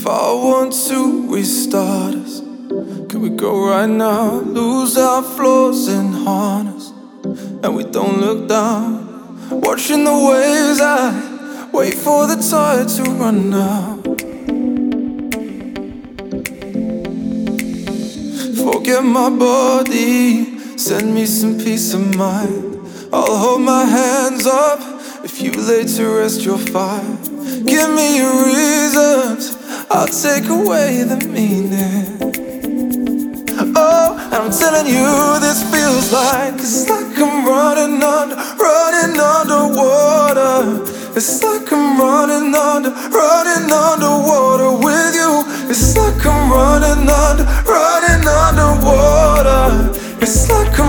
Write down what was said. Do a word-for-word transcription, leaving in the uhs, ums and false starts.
If I want to restart us, can we go right now? Lose our flaws and harness, and we don't look down. Watching the waves, I wait for the tide to run out. Forget my body, send me some peace of mind. I'll hold my hands up if you lay to rest your fire. Give me your reasons, I'll take away the meaning. Oh, and I'm telling you this feels like, it's like I'm running under, running underwater. It's like I'm running under, running underwater with you. It's like I'm running under, running underwater. It's like I'm